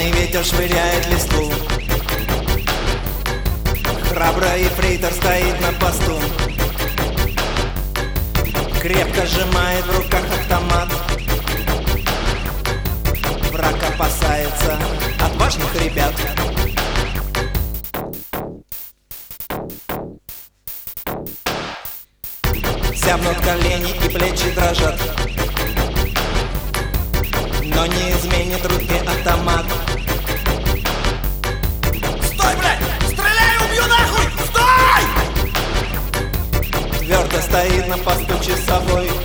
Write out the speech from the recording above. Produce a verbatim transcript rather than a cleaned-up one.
Холодный ветер швыряет листву. Храбрый ефрейтор стоит на посту, крепко сжимает в руках автомат. Враг опасается отважных ребят. Сявнут колени и плечи дрожат, но не изменит руки автомат. Стой, блядь! Стреляй, убью нахуй! Стой! Твердо стоит на посту часовой.